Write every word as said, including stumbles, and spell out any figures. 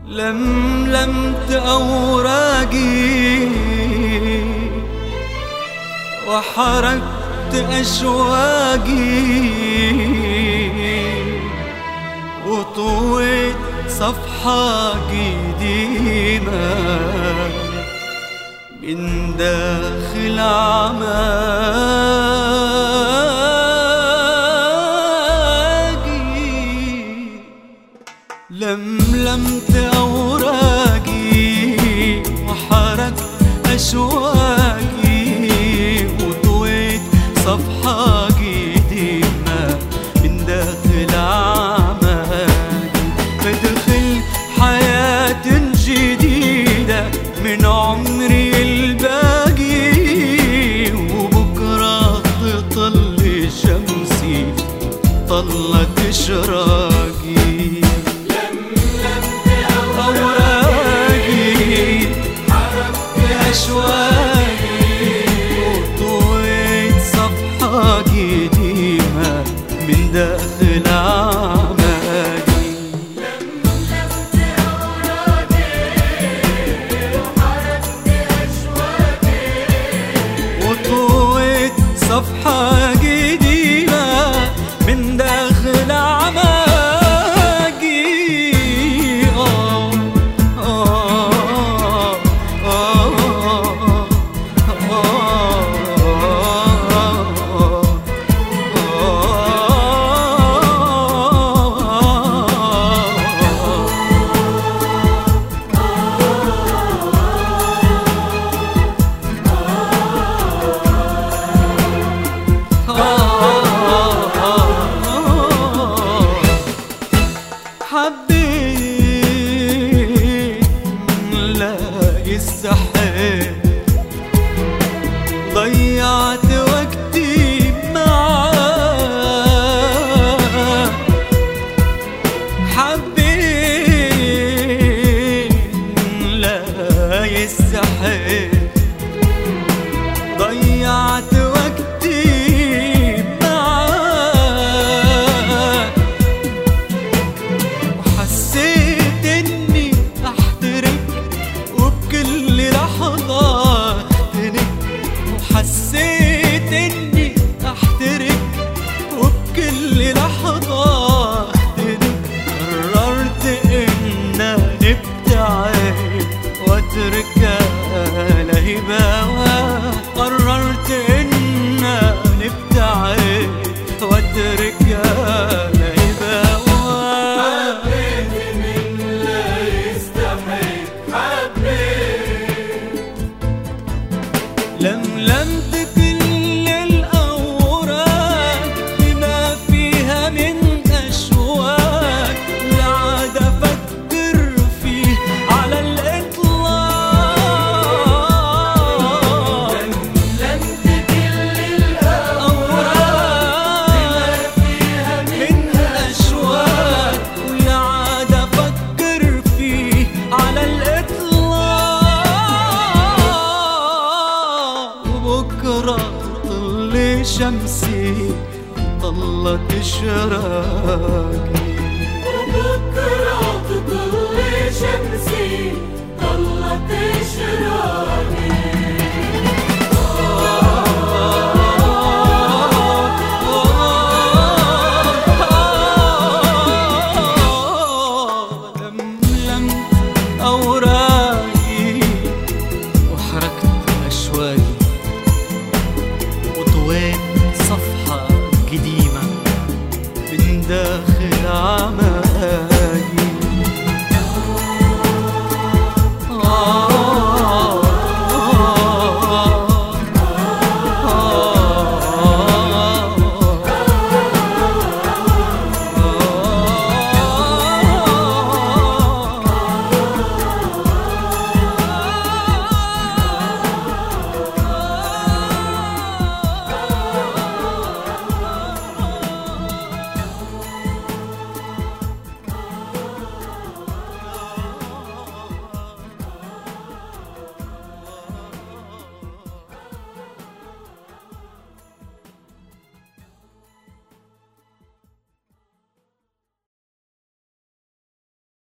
لملمت أوراقي وحركت أشواقي وطويت صفحة قديمة من داخل أعماقي. لملمت أوراقي وحركت أشواقي وطويت صفحة قديمة من داخل أعماقي. بدخل حياة جديدة من عمري الباقي، وبكرة تطل شمسي طلة إشراقي. وطويت صفحة قديمة من داخل أعماقي. لملمت أوراقي وحركت أشواقي وطويت صفحة قديمة من داخل أعماقي. حبيت لا يستحيل ضيعت وقتي معاك. حبيت لا يستحيل ضيعت وقتي معاك. وحسيت اني احترق وبكل لحظة اختنق. وحسيت اني احترق وبكل لحظة اختنق. قررت ان نبتعد واتركها لهباوة. قررت ان نبتعد واتركها لهباوة. حبيت من لا يستحيل حبيت. لملمت كل الأوراق بما فيها من أشواق لا عاد أفكر فيه على الإطلاق. لملمت كل الأوراق بما فيها من أشواق ولا عاد أفكر فيه على الإطلاق. وبكرة تطل شمسي طلت إشراقي. وبكرة تطل شمسي طلت إشراقي.